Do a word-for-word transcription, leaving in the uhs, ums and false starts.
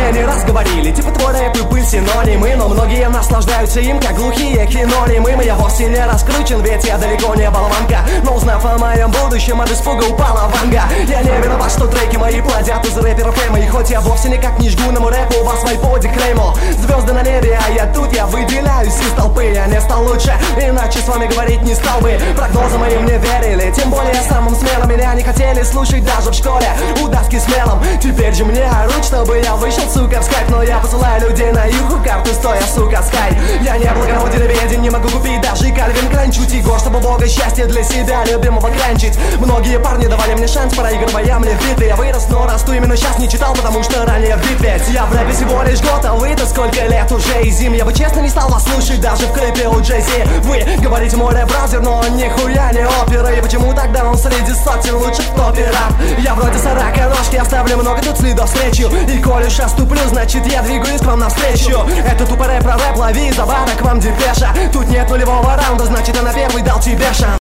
мне не раз говорили, типа твой рэп и пыль синонимы, но многие наслаждаются им, как глухие кинонимы. Я вовсе не раскручен, ведь я далеко не болванка, но узнав о моем будущем, от испуга упала ванга. Я не виноват, что треки мои плодят из рэперов эмо, и хоть я вовсе никак не жгу на рэпу, у вас в айподе клеймо звезды на небе, а я тут, я выделяюсь из толпы. Я не стал лучше, иначе с вами говорить не стал бы. Прогнозы моим не верили, тем более самым смелым. Меня не хотели слушать даже в школе, удавки смелым. Теперь же мне орут, чтобы я вышел, сука, в скайп, но я посылаю людей на юху карту, стоя, сука, скайп. Я не благороден, веден, не могу купить даже Кальвин Клайн. Чуть его, чтобы бога счастье для себя любимого клянчить. Многие парни давали мне шанс, проигрывая мне в битве. Я вырос, но расту именно сейчас, не читал, потому что ранее в битве. Я в рэпе всего лишь год, а вы-то сколько лет уже и зим. Я бы честно не стал вас слушать даже в клипе у Джей-Зи. Вы говорите мой рэп-браузер, но он нихуя не опера. И почему тогда он среди сотен лучших в топе рап? Я вроде сорока ножки, оставлю много тут следов встречу. И коль уж я ступлю, значит я двигаюсь к вам навстречу. Это тупо рэп про рэп, лови за бара к вам депеша. Тут нет нулевого раунда, значит я на первый дал тебе шанс.